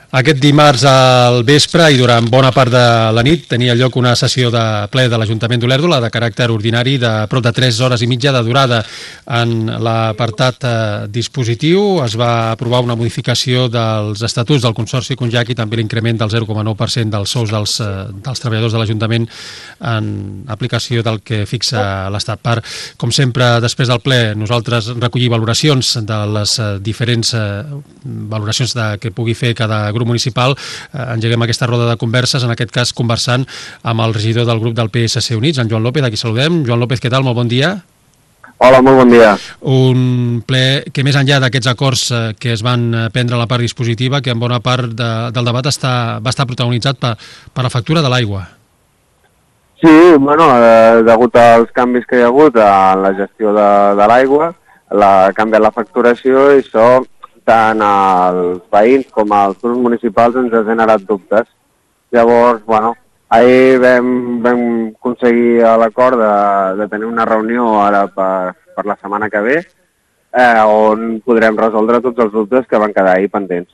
Aquest dimarts al vespre i durant bona part de la nit tenia lloc una sessió de ple de l'Ajuntament d'Olèrdola de caràcter ordinari de prop de 3 hores i mitja de durada. En l'apartat dispositiu es va aprovar una modificació dels estatuts del Consorci Conjac i també l'increment del 0,9% dels sous dels treballadors de l'Ajuntament en aplicació del que fixa l'Estat. Com sempre, després del ple, nosaltres recollim valoracions de les diferents valoracions que pugui fer cada grup municipal. Engeguem aquesta roda de converses, en aquest cas conversant amb el regidor del grup del PSC Units, en Joan López, a qui saludem. Joan López, què tal? Molt bon dia. Hola, molt bon dia. Un ple que més enllà d'aquests acords que es van prendre a la part dispositiva, que en bona part del debat va estar protagonitzat per la factura de l'aigua. Sí, bueno, degut als canvis que hi ha hagut en la gestió de l'aigua, ha canviat la facturació i això tant als veïns com als grups municipals ens ha generat dubtes. Llavors, bueno, ahir vam aconseguir l'acord de tenir una reunió ara per la setmana que ve on podrem resoldre tots els dubtes que van quedar ahir pendents.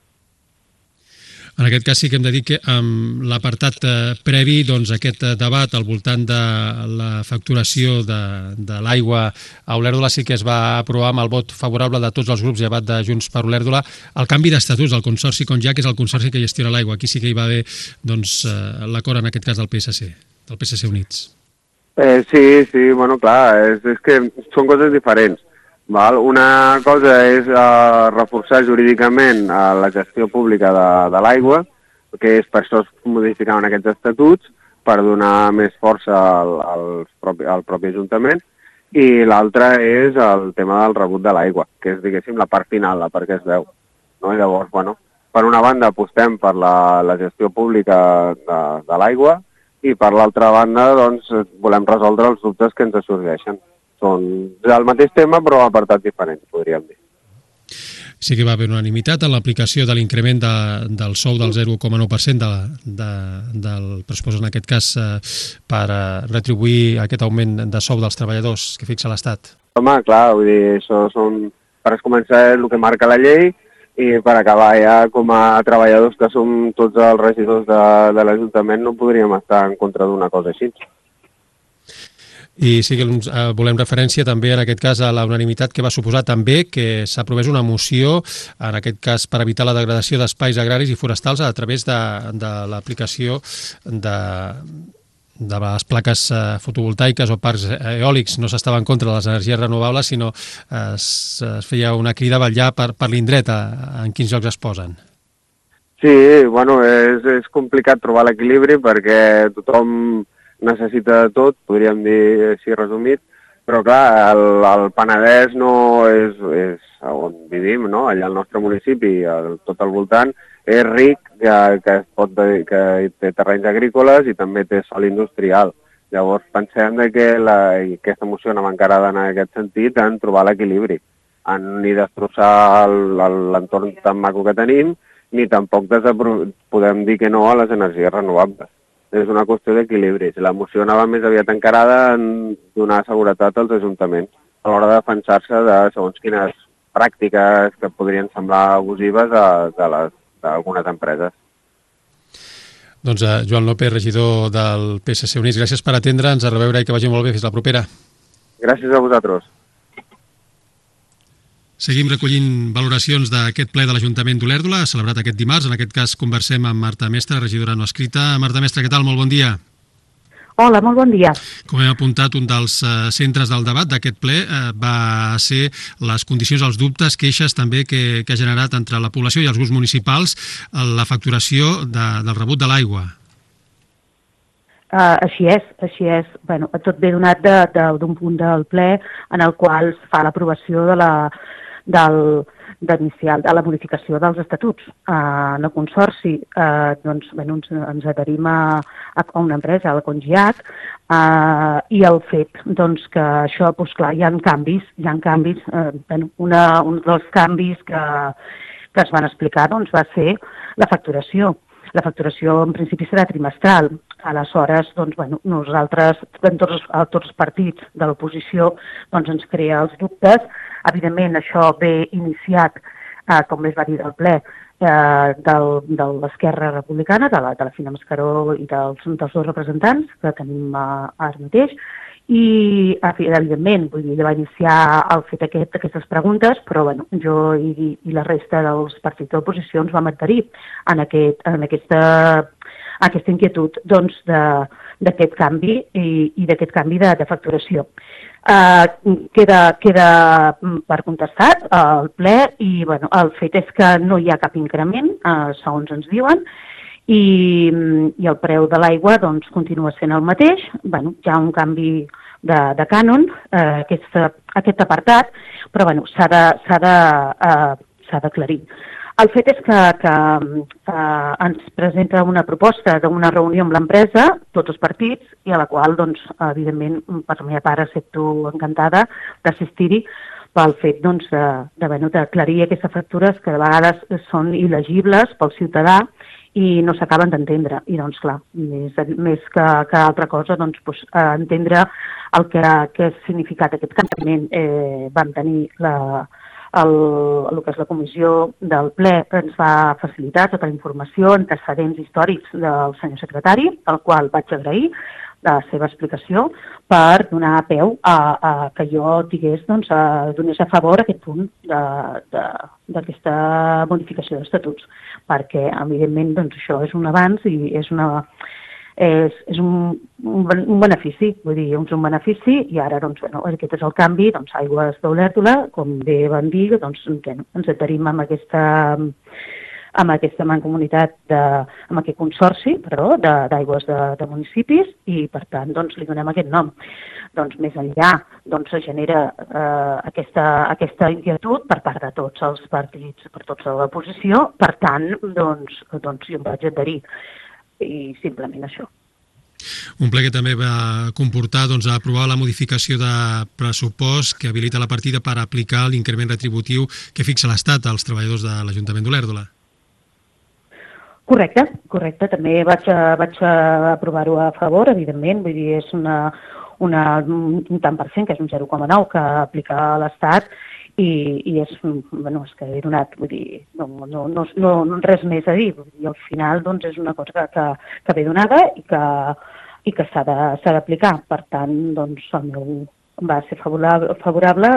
En aquest cas sí que hem de dir que amb l'apartat previ, doncs aquest debat al voltant de la facturació de l'aigua a Olèrdola sí que es va aprovar amb el vot favorable de tots els grups llevat de Junts per Olèrdola. El canvi d'estatuts del Consorci Conjac, que és el consorci que gestiona l'aigua. Aquí sí que hi va haver l'acord en aquest cas del PSC Units. Sí, bueno, clar, és que són coses diferents. Una cosa és reforçar jurídicament la gestió pública de l'aigua, que és per això es modificaven aquests estatuts, per donar més força al propi Ajuntament, i l'altra és el tema del rebut de l'aigua, que és, diguéssim, la part final, la part que es veu. Llavors, bueno, per una banda apostem per la gestió pública de l'aigua i per l'altra banda doncs, volem resoldre els dubtes que ens sorgeixen. Són el mateix tema però apartats diferents, podríem dir. Sí que va haver unanimitat en l'aplicació de l'increment del sou del 0,9% del pressupost, en aquest cas, per retribuir aquest augment de sou dels treballadors que fixa l'Estat. Home, clar, vull dir, això per començar el que marca la llei i per acabar ja com a treballadors que som tots els regidors de l'Ajuntament no podríem estar en contra d'una cosa així. I sí que volem referència també en aquest cas a la unanimitat que va suposar també que s'aprovés una moció, en aquest cas per evitar la degradació d'espais agraris i forestals a través de l'aplicació de les plaques fotovoltaiques o parcs eòlics. No s'estava en contra de les energies renovables, sinó es feia una crida a vetllar per l'indret, en quins llocs es posen. Sí, bueno, és complicat trobar l'equilibri perquè tothom necessita de tot, podríem dir així resumit, però clar, el Penedès no és on vivim, no? Allà al nostre municipi, tot al voltant, és ric, que té terrenys agrícoles i també té sòl industrial. Llavors pensem que aquesta moció anava encarada en aquest sentit, en trobar l'equilibri, en ni destrossar l'entorn tan maco que tenim, ni tampoc podem dir que no a les energies renovables. És una qüestió d'equilibri. La moció anava més aviat encarada en donar seguretat als ajuntaments a l'hora de defensar-se de segons quines pràctiques que podrien semblar abusives d'algunes empreses. Doncs Joan López, regidor del PSC Units, gràcies per atendre'ns, a reveure i que vagi molt bé. Fins la propera. Gràcies a vosaltres. Seguim recollint valoracions d'aquest ple de l'Ajuntament d'Olèrdola, celebrat aquest dimarts. En aquest cas conversem amb Marta Mestre, regidora no escrita. Marta Mestre, què tal? Molt bon dia. Hola, molt bon dia. Com hem apuntat, un dels centres del debat d'aquest ple va ser les condicions, els dubtes, queixes també que ha generat entre la població i els grups municipals la facturació del rebut de l'aigua. Així és. Bueno, tot ve donat d'un punt del ple en el qual es fa l'aprovació de la modificació dels estatuts. En el Consorci ens adherim a una empresa, a la Conjac, i el fet que això, doncs clar, hi ha canvis. Un dels canvis que es van explicar va ser la facturació. La facturació en principi serà trimestral. Aleshores, nosaltres, tots els partits de l'oposició, ens crea els dubtes. Evidentment, això ve iniciat, com es va dir del ple, de l'Esquerra Republicana, de la Fina Mascaró i dels dos representants que tenim ara mateix, i evidentment, vull dir, va iniciar el fet aquestes preguntes, però bueno, jo i la resta dels partits de l'oposició ens vam adherir en aquesta inquietud doncs, d'aquest canvi i d'aquest canvi de facturació. Queda per contestat el ple i bueno, el fet és que no hi ha cap increment, segons ens diuen, i el preu de l'aigua doncs, continua sent el mateix. Bueno, hi ha un canvi de cànon, aquest apartat, però bueno, s'ha d'aclarir. El fet és que ens presenta una proposta d'una reunió amb l'empresa, tots els partits, i a la qual, doncs, evidentment, per la meva part, accepto encantada d'assistir-hi pel fet doncs, d'aclarir aquestes factures que de vegades són il·legibles pel ciutadà i no s'acaben d'entendre. I, doncs, clar, més que altra cosa, doncs, entendre el que ha significat aquest canviament. Vam tenir el que és la comissió del ple, ens va facilitar tota la informació, antecedents històrics del senyor secretari, al qual vaig agrair la seva explicació per donar peu a que jo donés a favor aquest punt d'aquesta modificació d'estatuts, perquè evidentment doncs, això és un avanç i és un benefici, vull dir, és un benefici i ara doncs, bueno, aquest és el canvi, doncs, Aigües d'Olèrdola, com bé van dir, doncs, ens adherim amb aquesta mancomunitat, amb aquest consorci, d'aigües de municipis i, per tant, doncs, li donem aquest nom. Doncs, més enllà, doncs, es genera aquesta inquietud per part de tots els partits, per tota l'oposició, per tant, doncs, jo em vaig adherir. I simplement això. Un ple que també va comportar aprovar la modificació de pressupost que habilita la partida per aplicar l'increment retributiu que fixa l'Estat als treballadors de l'Ajuntament d'Olèrdola. Correcte. També vaig aprovar-ho a favor, evidentment, vull dir, és un tant per cent, que és un 0,9 que aplica l'Estat, i és que he donat, vull dir, no res més a dir. I al final doncs, és una cosa que ve donada i que s'ha d'aplicar. Per tant, doncs, el meu va ser favorable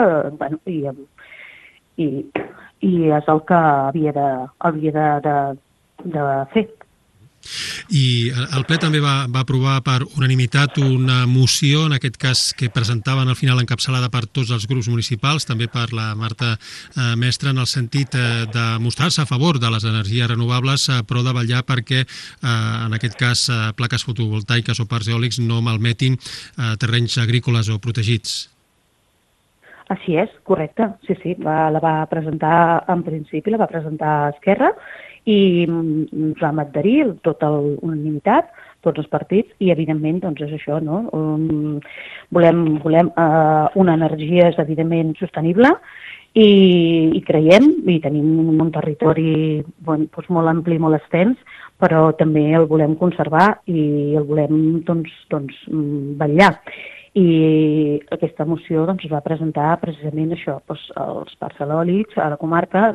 i és el que havia de fer. I el ple també va aprovar per unanimitat una moció, en aquest cas que presentaven al final encapçalada per tots els grups municipals, també per la Marta Mestre, en el sentit de mostrar-se a favor de les energies renovables, però de vetllar perquè, en aquest cas, plaques fotovoltaiques o parcs eòlics no malmetin terrenys agrícoles o protegits. Així és, correcte. Sí, la va presentar, en principi, la va presentar Esquerra, i ens vam adherir tota unanimitat, tots els partits, i evidentment doncs és això, no? Volem una energia, evidentment, sostenible, i creiem, i tenim un territori molt ampli, molt extens, però també el volem conservar i el volem vetllar. I aquesta moció es va presentar precisament això, els parcs eòlics a la comarca,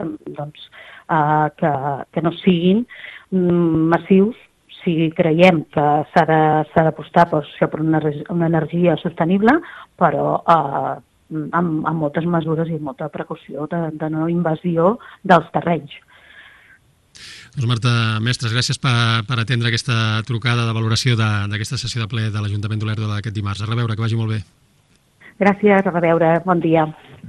que no siguin massius. Si creiem que s'ha d'apostar per una energia sostenible, però amb moltes mesures i molta precaució de no invasió dels terrenys. Doncs Marta Mestres, gràcies per atendre aquesta trucada de valoració d'aquesta sessió de ple de l'Ajuntament d'Olèrdola d'aquest dimarts. A reveure, que vagi molt bé. Gràcies, a reveure, bon dia.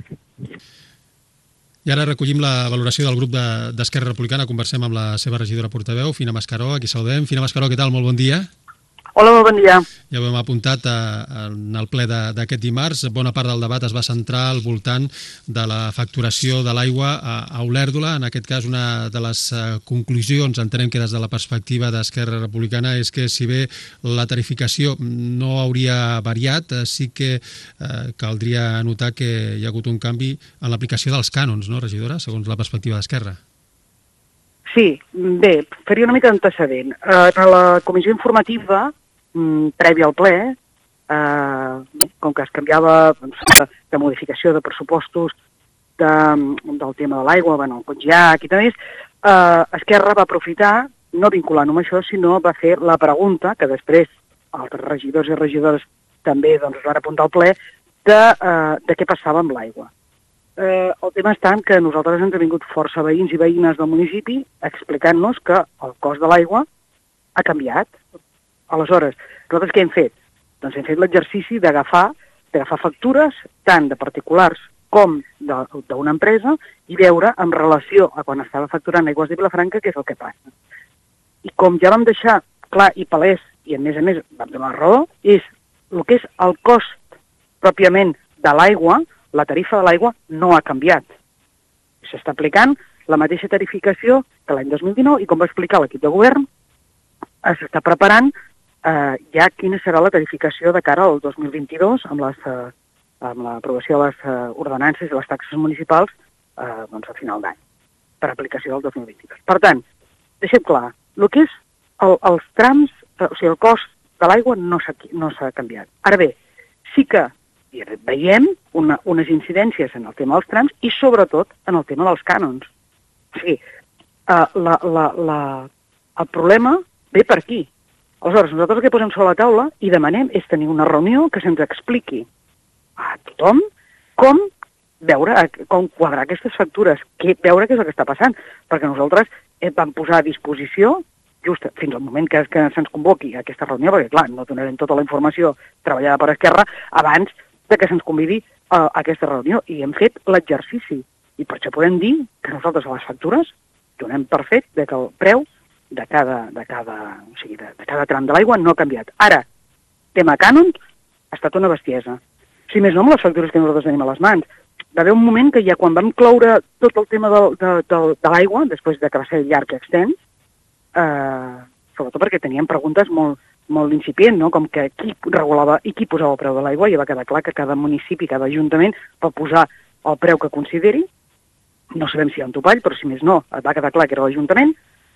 I ara recollim la valoració del grup d'Esquerra Republicana. Conversem amb la seva regidora portaveu, Fina Mascaró. Aquí saludem. Fina Mascaró, què tal? Molt bon dia. Hola, molt bon dia. Ja ho hem apuntat en el ple d'aquest dimarts. Bona part del debat es va centrar al voltant de la facturació de l'aigua a Olèrdola. En aquest cas, una de les conclusions, entenem que des de la perspectiva d'Esquerra Republicana, és que si bé la tarificació no hauria variat, sí que caldria notar que hi ha hagut un canvi en l'aplicació dels cànons, no, regidora, segons la perspectiva d'Esquerra? Sí, bé, faria una mica d'antecedent. A la comissió informativa, prèvia al ple, com que es canviava de modificació de pressupostos del tema de l'aigua, el Congiac i tal més, Esquerra va aprofitar, no vinculant-ho amb això, sinó va fer la pregunta, que després altres regidors i regidores també doncs, es van apuntar al ple, de què passava amb l'aigua. El tema està en que nosaltres ens ha vingut força veïns i veïnes del municipi explicant-nos que el cost de l'aigua ha canviat. Aleshores, nosaltres què hem fet? Doncs hem fet l'exercici d'agafar factures tant de particulars com d'una empresa i veure en relació a quan estava facturant Aigües de Vilafranca què és el que passa. I com ja vam deixar clar i palès, i a més vam donar raó, és el que és el cost pròpiament de l'aigua, la tarifa de l'aigua no ha canviat. S'està aplicant la mateixa tarificació que l'any 2019 i com va explicar l'equip de govern, s'està preparant ja quina serà la tarificació de cara al 2022 amb l'aprovació de les ordenances i les taxes municipals doncs a final d'any, per aplicació del 2022. Per tant, deixem clar, el que és els trams, o sigui, el cost de l'aigua no s'ha canviat. Ara bé, sí que veiem unes incidències en el tema dels trams i sobretot en el tema dels cànons. O sigui, el problema ve per aquí. Aleshores, nosaltres el que posem sobre la taula i demanem és tenir una reunió que se'ns expliqui a tothom com quadrar aquestes factures, veure què és el que està passant, perquè nosaltres vam posar a disposició, just fins al moment que se'ns convoqui a aquesta reunió, perquè clar, no donarem tota la informació treballada per Esquerra abans de que se'ns convidi a aquesta reunió, i hem fet l'exercici, i per això podem dir que nosaltres a les factures donem per fet que el preu de cada tram de l'aigua no ha canviat. Ara, tema cànon, ha estat una bestiesa. Si més no, amb les factures que nosaltres tenim a les mans. Va haver un moment que ja quan vam cloure tot el tema de l'aigua, després de que va ser llarg i extens, sobretot perquè teníem preguntes molt incipients, no? Com que qui regulava i qui posava el preu de l'aigua, i va quedar clar que cada municipi, cada ajuntament va posar el preu que consideri. No sabem si hi ha un topall, però si més no, va quedar clar que era l'Ajuntament,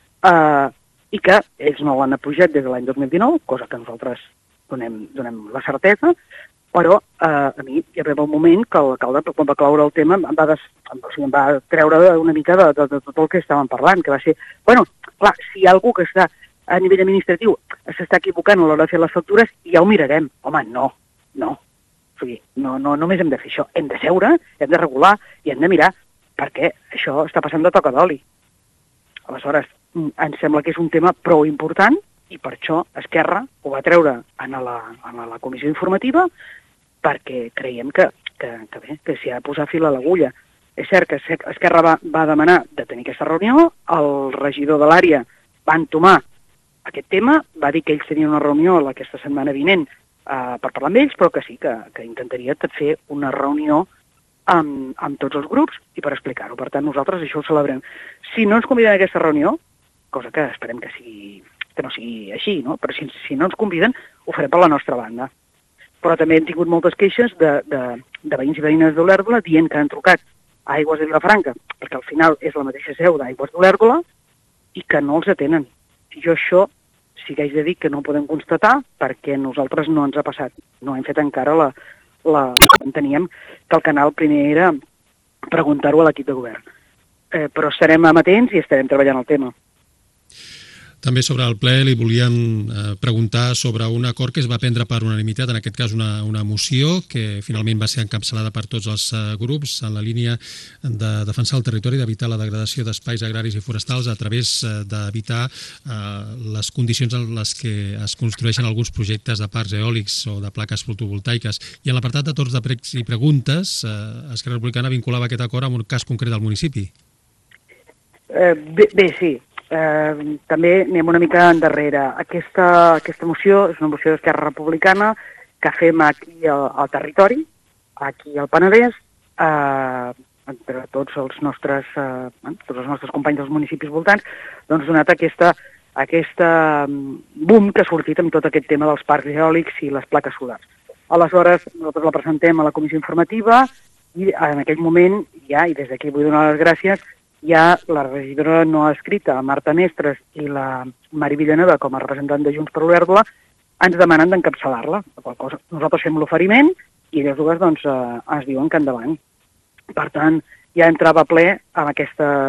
i que ells no l'han apujat des de l'any 2019, cosa que nosaltres donem la certesa, però a mi hi va haver un moment que l'alcalde, quan va cloure el tema, em va treure una mica de tot el que estàvem parlant, que va ser, bueno, clar, si hi ha algú que està a nivell administratiu s'està equivocant a l'hora de fer les factures, ja ho mirarem. Home, no. O sigui, no només hem de fer això, hem de seure, hem de regular i hem de mirar, perquè això està passant de toca d'oli. Aleshores, ens sembla que és un tema prou important i per això Esquerra ho va treure a la comissió informativa, perquè creiem que s'hi ha de posar fil a l'agulla. És cert que Esquerra va demanar de tenir aquesta reunió, el regidor de l'àrea va entomar aquest tema, va dir que ells tenien una reunió aquesta setmana vinent per parlar amb ells, però que sí, que intentaria fer una reunió amb tots els grups i per explicar-ho. Per tant, nosaltres això ho celebrem. Si no ens conviden a aquesta reunió, cosa que esperem que no sigui així, no? Però si no ens conviden, ho farem per la nostra banda. Però també hem tingut moltes queixes de veïns i veïnes d'Olèrdola dient que han trucat a Aigües de Vilafranca, perquè al final és la mateixa seu d'Aigües d'Olèrdola, i que no els atenen. Jo això sí que haig de dir que no ho podem constatar perquè nosaltres no ens ha passat. No hem fet encara enteníem que el canal primer era preguntar-ho a l'equip de govern. Però estarem amatents i estarem treballant el tema. També sobre el ple li volíem preguntar sobre un acord que es va prendre per unanimitat, en aquest cas una moció que finalment va ser encapçalada per tots els grups en la línia de defensar el territori, d'evitar la degradació d'espais agraris i forestals a través d'evitar les condicions en les que es construeixen alguns projectes de parcs eòlics o de plaques fotovoltaiques. I en l'apartat de torns de pregs i preguntes, Esquerra Republicana vinculava aquest acord amb un cas concret del municipi. Bé, sí. També anem una mica endarrere. Aquesta moció és una moció d'Esquerra Republicana que fem aquí al territori, aquí al Penedès, entre tots els nostres companys dels municipis voltants, doncs donat aquesta boom que ha sortit amb tot aquest tema dels parcs eòlics i les plaques solars. Aleshores, nosaltres la presentem a la comissió informativa i en aquell moment ja, i des d'aquí vull donar les gràcies, ja la regidora no escrita, Marta Mestres, i la Mari Villanueva, com a representant de Junts per Olèrdola, ens demanen d'encapçalar-la. Nosaltres fem l'oferiment i elles dues doncs, ens diuen que endavant. Per tant, ja entrava ple amb aquesta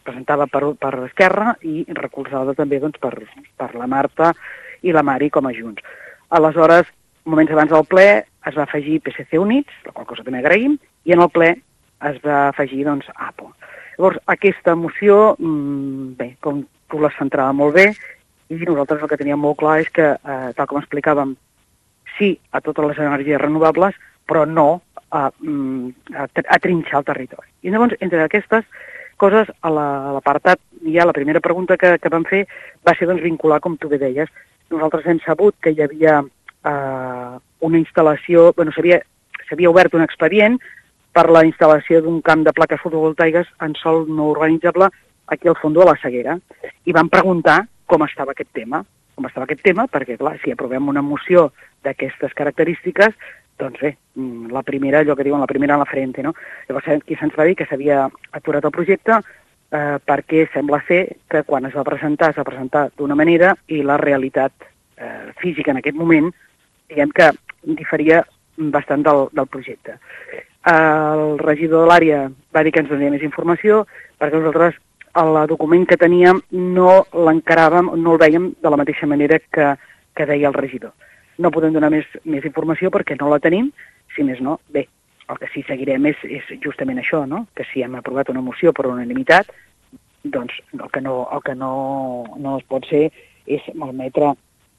presentava per Esquerra i recolzada també doncs, per la Marta i la Mari com a Junts. Aleshores, moments abans del ple es va afegir PSC Units, la qual cosa també agraïm, i en el ple es va afegir doncs, APO. Llavors, aquesta moció, bé, com tu l'has centrada molt bé, i nosaltres el que teníem molt clar és que, tal com explicàvem, sí a totes les energies renovables, però no a trinxar el territori. I llavors, entre aquestes coses, a l'apartat, ja la primera pregunta que vam fer va ser doncs, vincular, com tu bé deies. Nosaltres hem sabut que hi havia una instal·lació, bueno, s'havia obert un expedient per la instal·lació d'un camp de plaques fotovoltaiques en sòl no urbanitzable aquí al fons de la Seguera. I vam preguntar com estava aquest tema. Perquè, clar, si aprovem una moció d'aquestes característiques, doncs bé, la primera, allò que diuen, la primera a la frente, no? Llavors, aquí se'ns va dir que s'havia aturat el projecte perquè sembla ser que quan es va presentar d'una manera i la realitat física en aquest moment, diguem que diferia bastant del projecte. El regidor de l'àrea va dir que ens donaria més informació perquè nosaltres el document que teníem no l'encaràvem, no el vèiem de la mateixa manera que deia el regidor. No podem donar més informació perquè no la tenim, si més no, bé, el que sí seguirem és justament això, no? Que si hem aprovat una moció per unanimitat, doncs el que no es pot ser és malmetre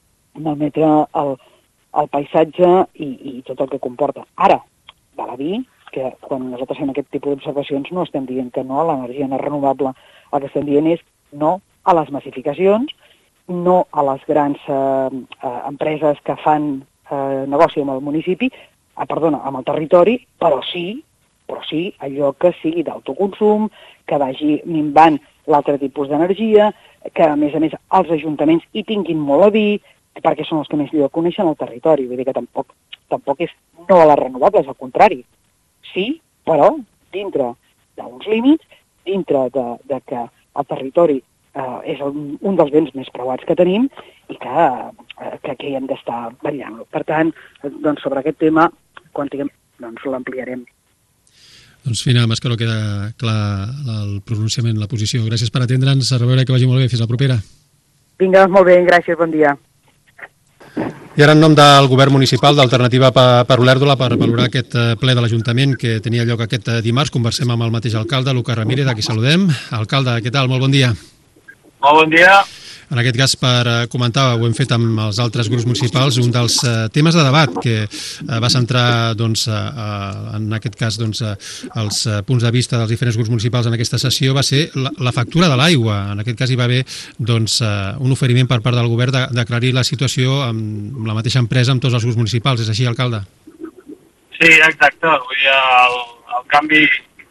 el paisatge i tot el que comporta. Ara, val a dir que quan nosaltres fem aquest tipus d'observacions no estem dient que no a l'energia no renovable, el que estem dient és no a les massificacions, no a les grans empreses que fan negoci amb el municipi, amb el territori, però sí allò que sigui d'autoconsum, que vagi minvant l'altre tipus d'energia, que a més els ajuntaments hi tinguin molt a dir, perquè són els que més millor coneixen el territori. Vull dir que tampoc és no a les renovables, al contrari. Sí, però dintre d'uns límits, dintre de que el territori és un dels béns més preuats que tenim i que hi hem d'estar vetllant-lo. Per tant, doncs, sobre aquest tema, quan tinguem, doncs l'ampliarem. Doncs Fina Mascaró, queda clar el pronunciament, la posició. Gràcies per atendre'ns, a veure que vagi molt bé. Fins la propera. Vinga, molt bé, gràcies, bon dia. I ara en nom del govern municipal d'Alternativa per Olèrdola per valorar aquest ple de l'Ajuntament que tenia lloc aquest dimarts, conversem amb el mateix alcalde, Lucas Ramírez, a qui saludem. Alcalde, què tal? Molt bon dia. Molt bon dia. En aquest cas, per comentar, ho hem fet amb els altres grups municipals, un dels temes de debat que va centrar, doncs, en aquest cas, doncs, els punts de vista dels diferents grups municipals en aquesta sessió va ser la factura de l'aigua. En aquest cas hi va haver, doncs, un oferiment per part del govern d'aclarir la situació amb la mateixa empresa amb tots els grups municipals. És així, alcalde? Sí, exacte. Vull dir, el canvi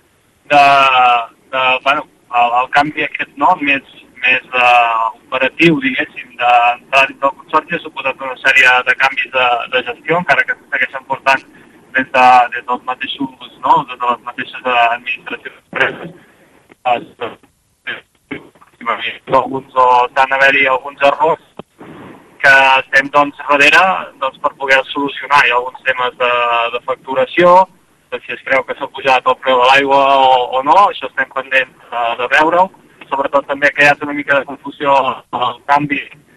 el canvi aquest, no?, més operatiu, diguéssim, d'entrar dins del consorci ha suposat una sèrie de canvis de gestió, encara que segueixen portant des dels mateixos, no?, des de les mateixes administracions o s'han d'haver-hi alguns errors que estem, doncs, darrere per poder solucionar. Hi ha alguns temes de facturació, de si es creu que s'ha pujat el preu de l'aigua o no, això estem pendents de veure-ho. Sobretot també ha creat una mica de confusió el canvi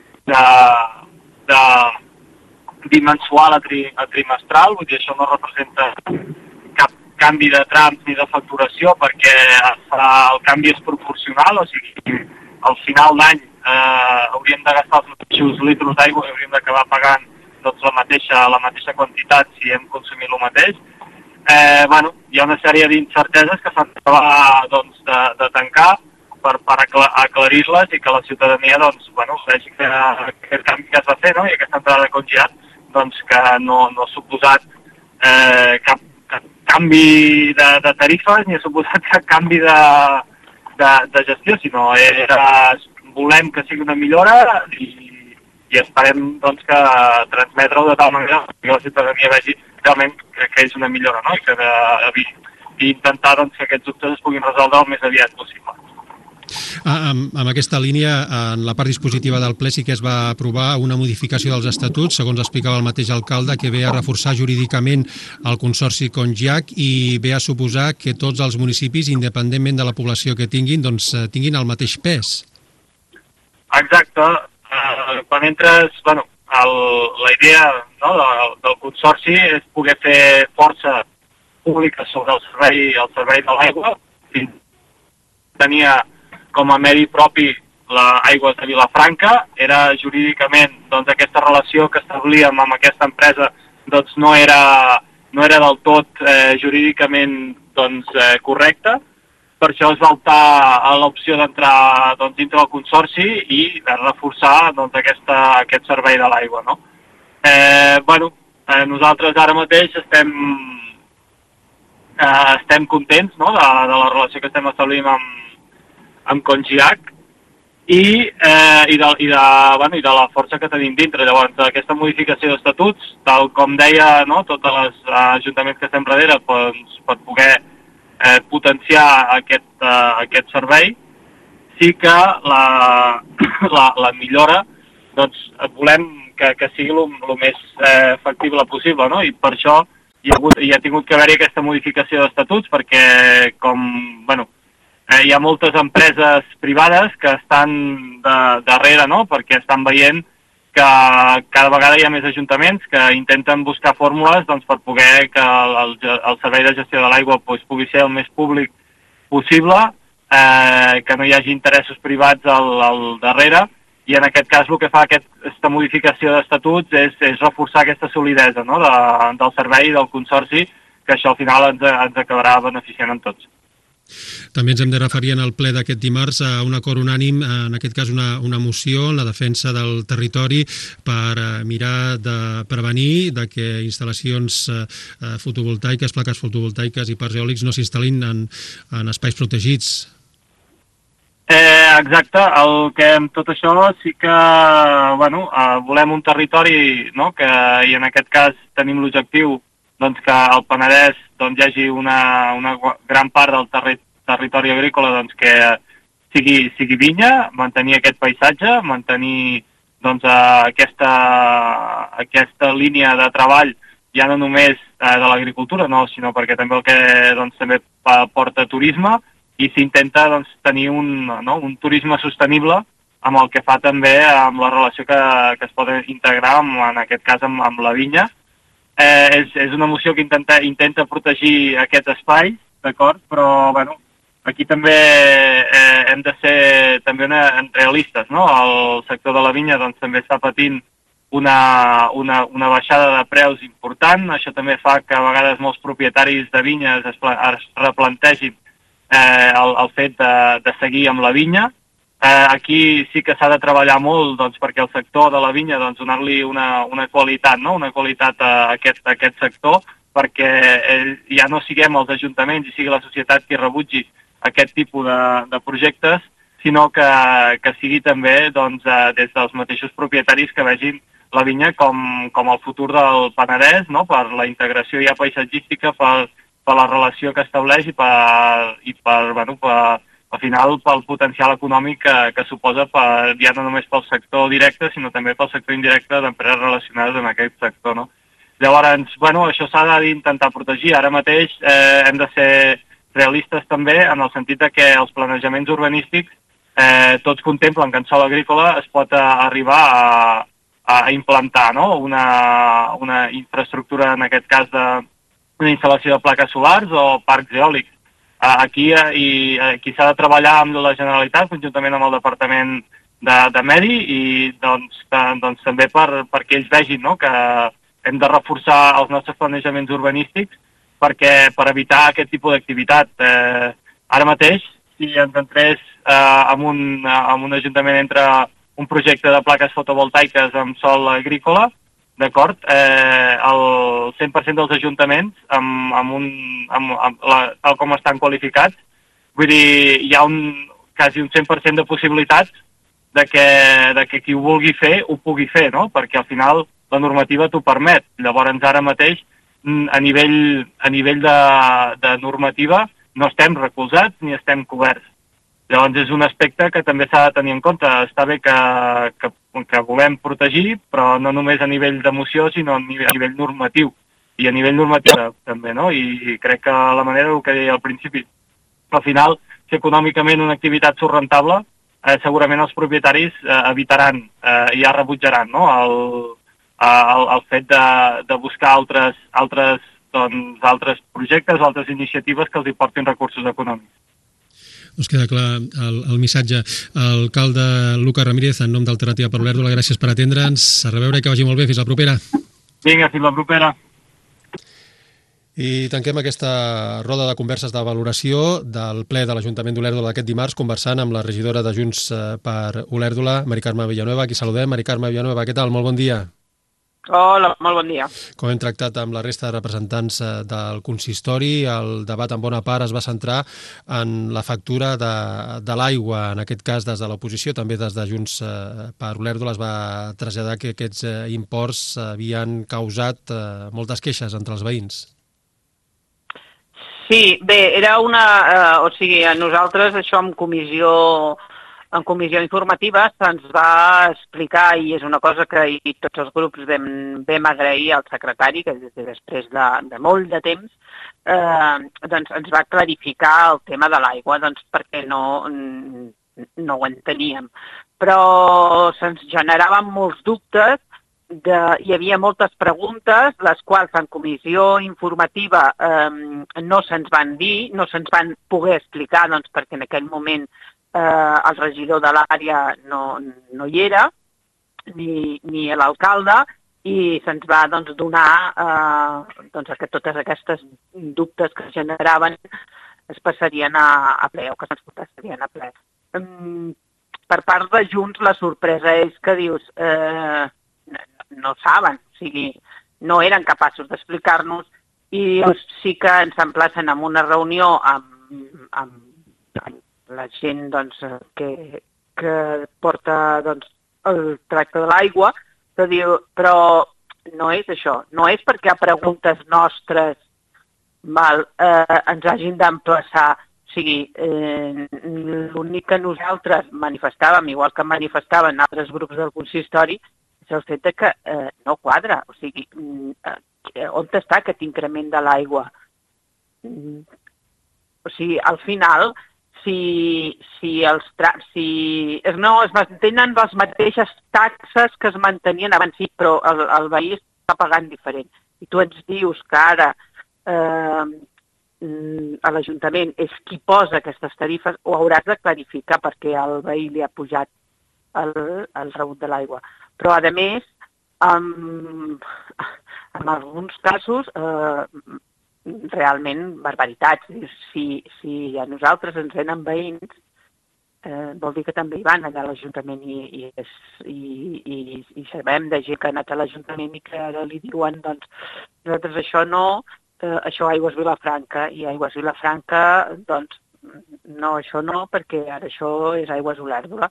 de bimensual a trimestral, vull dir, això no representa cap canvi de trams ni de facturació perquè el canvi és proporcional, o sigui, al final d'any hauríem de gastar els mateixos litres d'aigua i hauríem d'acabar pagant doncs, la mateixa quantitat si hem consumit el mateix. Hi ha una sèrie d'incerteses que s'han d'acabar doncs, de tancar per aclarir-les i que la ciutadania vegi que aquest canvi que es va fer, no?, i aquesta entrada de congelat que no ha suposat cap canvi de tarifes ni ha suposat cap canvi de gestió, sinó volem que sigui una millora i esperem que transmetre-ho de tal manera que la ciutadania vegi realment que és una millora, no?, i intentar que aquests dubtes es puguin resoldre el més aviat possible. Amb aquesta línia, en la part dispositiva del ple sí que es va aprovar una modificació dels estatuts, segons explicava el mateix alcalde, que ve a reforçar jurídicament el Consorci Congiac i ve a suposar que tots els municipis, independentment de la població que tinguin, doncs tinguin el mateix pes. Exacte. Quan entres, la idea del Consorci és poder fer força pública sobre el servei de l'aigua. Tenia com a medi propi l'aigua de Vilafranca, era jurídicament aquesta relació que establíem amb aquesta empresa no era del tot jurídicament correcta. Per això es va optar a l'opció d'entrar dintre del Consorci i de reforçar aquest servei de l'aigua. Nosaltres ara mateix estem contents de la relació que estem establint amb Congiac i de la força que tenim dintre. Llavors, aquesta modificació d'estatuts, tal com deia, tots els ajuntaments que estem darrere per poder potenciar aquest servei, sí que la millora volem que sigui el més factible possible, i per això hi ha tingut que haver-hi aquesta modificació d'estatuts, perquè hi ha moltes empreses privades que estan darrere, perquè estan veient que cada vegada hi ha més ajuntaments que intenten buscar fórmules per poder que el servei de gestió de l'aigua pugui ser el més públic possible, que no hi hagi interessos privats al darrere, i en aquest cas el que fa aquesta modificació d'estatuts és reforçar aquesta solidesa del servei i del Consorci, que això al final ens acabarà beneficiant en tots. També ens hem de referir en el ple d'aquest dimarts a un acord unànim, en aquest cas una moció en la defensa del territori per mirar de prevenir que instal·lacions fotovoltaiques, plaques fotovoltaiques i parcs eòlics no s'instal·lin en espais protegits. Exacte, amb tot això sí que volem un territori i en aquest cas tenim l'objectiu que al Penedès hi hagi una gran part del territori agrícola que sigui vinya, mantenir aquest paisatge, mantenir aquesta línia de treball ja no només de l'agricultura, sinó perquè també el que també porta turisme, i s'intenta tenir un turisme sostenible amb el que fa també amb la relació que es pot integrar, en aquest cas amb la vinya. És una moció que intenta protegir aquest espai, d'acord? Però, aquí també hem de ser també realistes, El sector de la vinya també està patint una baixada de preus important. Això també fa que a vegades molts propietaris de vinyes es replantegin el fet de seguir amb la vinya. Aquí sí que s'ha de treballar molt perquè el sector de la vinya donar-li una qualitat, una qualitat a aquest sector, perquè ja no siguem els ajuntaments i sigui la societat qui rebutgi aquest tipus de projectes, sinó que sigui també des dels mateixos propietaris que vegin la vinya com el futur del Penedès, per la integració ja paisatgística, per la relació que estableix i al final pel potencial econòmic que suposa ja no només pel sector directe, sinó també pel sector indirecte d'empreses relacionades amb aquest sector. Llavors, això s'ha d'intentar protegir. Ara mateix hem de ser realistes també en el sentit que els planejaments urbanístics tots contemplen que en sòl agrícola es pot arribar a implantar una infraestructura, en aquest cas d'una instal·lació de plaques solars o parcs eòlics. Aquí s'ha de treballar amb la Generalitat, conjuntament amb el Departament de Medi, i també perquè ells vegin que hem de reforçar els nostres planejaments urbanístics per evitar aquest tipus d'activitat. Ara mateix, si ens entrés en un ajuntament entre un projecte de plaques fotovoltaiques amb sòl agrícola, d'acord, el 100% dels ajuntaments, tal com estan qualificats, vull dir, hi ha quasi un 100% de possibilitats de que qui ho vulgui fer, ho pugui fer, perquè al final la normativa t'ho permet. Llavors, ara mateix, a nivell de normativa, no estem recolzats ni estem coberts. Llavors és un aspecte que també s'ha de tenir en compte. Està bé que volem protegir, però no només a nivell d'emoció, sinó a nivell normatiu. I a nivell normatiu també, no? I crec que la manera del que deia al principi, al final, si econòmicament una activitat surt rentable, segurament els propietaris evitaran i ja rebutjaran, no? El fet de buscar altres projectes o altres iniciatives que els hi portin recursos econòmics. Us queda clar el missatge. Alcalde Lucas Ramírez, en nom d'Alternativa per Olèrdola, gràcies per atendre'ns. A reveure i que vagi molt bé. Fins la propera. Vinga, fins la propera. I tanquem aquesta roda de converses de valoració del ple de l'Ajuntament d'Olèrdola d'aquest dimarts, conversant amb la regidora de Junts per Olèrdola, Mari Carme Villanueva. Aquí saludem. Mari Carme Villanueva, què tal? Molt bon dia. Hola, molt bon dia. Com hem tractat amb la resta de representants del consistori, el debat en bona part es va centrar en la factura de l'aigua. En aquest cas, des de l'oposició, també des de Junts per Olèrdola, es va traslladar que aquests imports havien causat moltes queixes entre els veïns. Sí, bé, era a nosaltres això en comissió informativa se'ns va explicar, i és una cosa que tots els grups vam agrair al secretari, que després de molt de temps doncs ens va clarificar el tema de l'aigua, doncs perquè no ho enteníem. Però se'ns generaven molts dubtes, hi havia moltes preguntes, les quals en comissió informativa no se'ns van dir, no se'ns van poder explicar, doncs perquè en aquell moment el regidor de l'àrea no hi era, ni l'alcalde, i se'ns va donar que totes aquestes dubtes que es generaven es passarien a ple, o que se'ns passarien a ple. Per part de Junts, la sorpresa és que dius, no saben, o sigui, no eren capaços d'explicar-nos, i sí que ens emplacen en una reunió amb la gent que porta el tracte de l'aigua, però no és això, no és perquè a preguntes nostres ens hagin d'emplaçar. O sigui, l'únic que nosaltres manifestàvem, igual que manifestaven altres grups del consistori, és el fet que no quadra. O sigui, on està aquest increment de l'aigua? O sigui, al final, si es mantenen les mateixes taxes que es mantenien abans, sí, però el veí està pagant diferent. I tu ens dius que ara a l'Ajuntament és qui posa aquestes tarifes, ho hauràs de clarificar perquè al veí li ha pujat el rebut de l'aigua. Però, a més, en alguns casos, realment barbaritats. Si a nosaltres ens venen veïns, vol dir que també hi van allà a l'Ajuntament i sabem de gent que ha anat a l'Ajuntament i que ara li diuen, doncs, nosaltres això no, això Aigües Vilafranca, i Aigües Vilafranca, doncs, no, això no, perquè ara això és Aigües Olèrdola.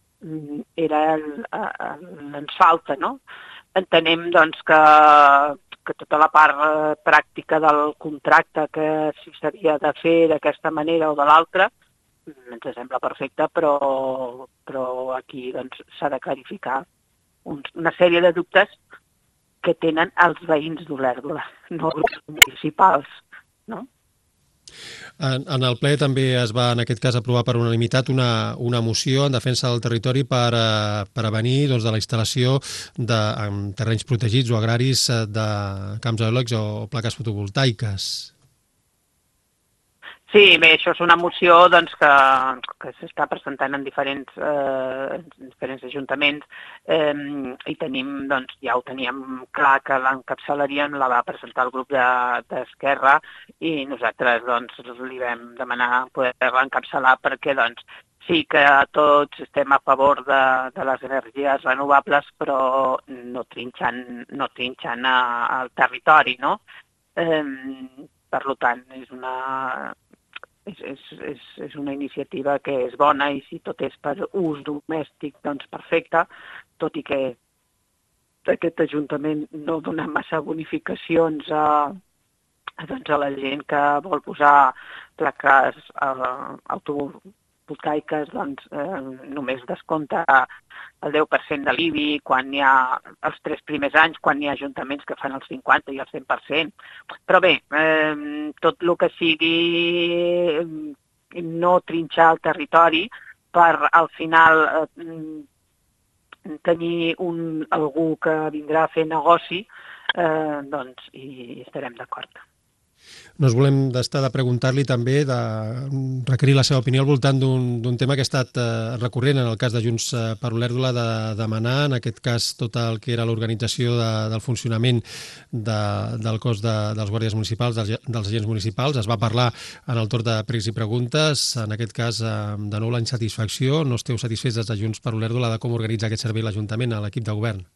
Ens falta, no? Entenem, doncs, que tota la part pràctica del contracte, que si s'havia de fer d'aquesta manera o de l'altra, ens sembla perfecte, però aquí s'ha de clarificar una sèrie de dubtes que tenen els veïns d'Olèrdola, no grups municipals, no? En el ple també es va, en aquest cas, aprovar per unanimitat una moció en defensa del territori per prevenir de la instal·lació en terrenys protegits o agraris de camps eòlics o plaques fotovoltaiques. Sí, bé, això és una moció que s'està presentant en diferents ajuntaments i tenim, ja ho teníem clar que l'encapçalarien, la va presentar el grup d'Esquerra i nosaltres li vam demanar poder-la encapçalar perquè sí que tots estem a favor de les energies renovables, però no trinxant el territori, no? Per tant, és una iniciativa que és bona i si tot és per ús domèstic, doncs perfecte, tot i que aquest Ajuntament no dona massa bonificacions a la gent que vol posar plaques fotovoltaiques doncs, només descompta el 10% de l'IBI, quan hi ha els 3 primers anys, quan hi ha ajuntaments que fan el 50% i el 100%. Però bé, tot el que sigui no trinxar el territori per al final tenir algú que vindrà a fer negoci, doncs hi estarem d'acord. Nos volem d'estar de preguntar-li també, de requerir la seva opinió al voltant d'un tema que ha estat recurrent en el cas de Junts per Olèrdola, de demanar, en aquest cas, tot el que era l'organització del funcionament del cos dels guàrdies municipals, dels agents municipals. Es va parlar en el torn de pregs i preguntes. En aquest cas, de nou, la insatisfacció. No esteu satisfets des de Junts per Olèrdola de com organitza aquest servei l'Ajuntament, a l'equip de govern?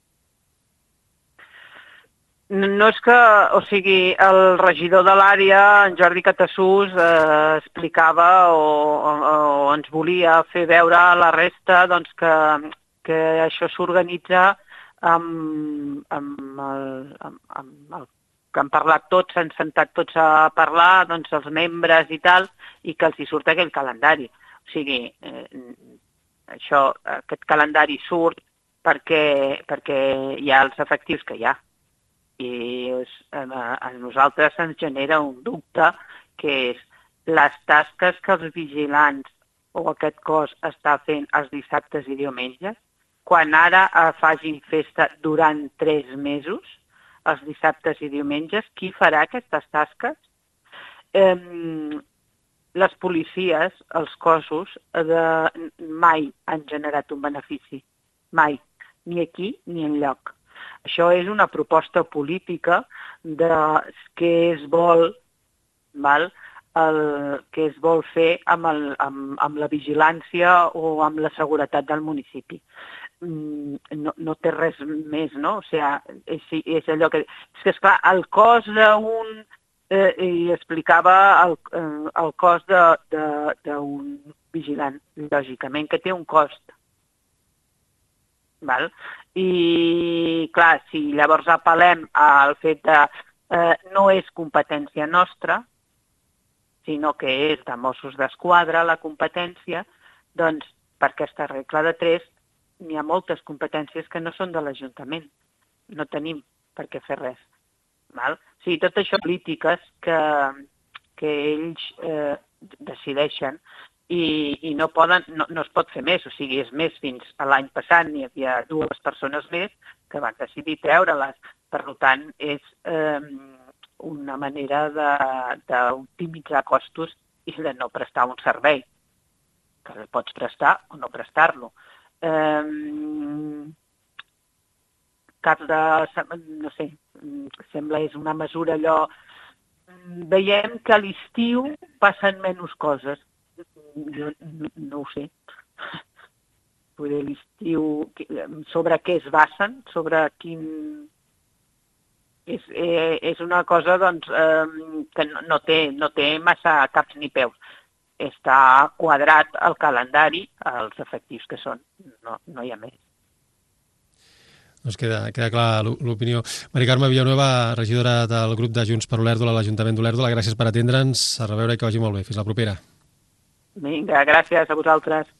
No és que, o sigui, el regidor de l'àrea, en Jordi Catassús, explicava o ens volia fer veure a la resta doncs, que això s'organitza amb el que han parlat tots, s'han sentat tots a parlar, doncs els membres i tal, i que els hi surt aquell calendari. O sigui, aquest calendari surt perquè hi ha els efectius que hi ha. I a nosaltres ens genera un dubte, que és les tasques que els vigilants o aquest cos està fent els dissabtes i diumenges, quan ara facin festa durant 3 mesos, els dissabtes i diumenges, qui farà aquestes tasques? Les policies, els cossos, mai han generat un benefici. Mai. Ni aquí ni enlloc. Això és una proposta política de què es vol, què es vol fer amb la vigilància o amb la seguretat del municipi. No té res més, no? O sigui, és allò que... És que, esclar, el cost d'un... I explicava el cost d'un vigilant, lògicament, que té un cost. I, clar, si llavors apel·lem al fet de no és competència nostra, sinó que és de Mossos d'Esquadra la competència, doncs per aquesta regla de 3 n'hi ha moltes competències que no són de l'Ajuntament. No tenim per què fer res. O sigui, tot això polítiques que ells decideixen i no es pot fer més. O sigui, és més, fins a l'any passat n'hi havia 2 persones més que van decidir treure-les. Per tant, és una manera d'optimitzar costos i de no prestar un servei, que el pots prestar o no prestar-lo. Cap de... no sé, sembla és una mesura allò... Veiem que a l'estiu passen menys coses. Jo no ho sé. Potser l'estiu... Sobre què es basen? Sobre quin... És una cosa doncs, que no té massa caps ni peus. Està quadrat el calendari, els efectius que són. No hi ha més. Doncs queda clar l'opinió. Mari Carme Villanueva, regidora del grup de Junts per Olèrdola a l'Ajuntament d'Olèrdola, gràcies per atendre'ns. A reveure i que vagi molt bé. Fins la propera. Vinga, gràcies a vosaltres.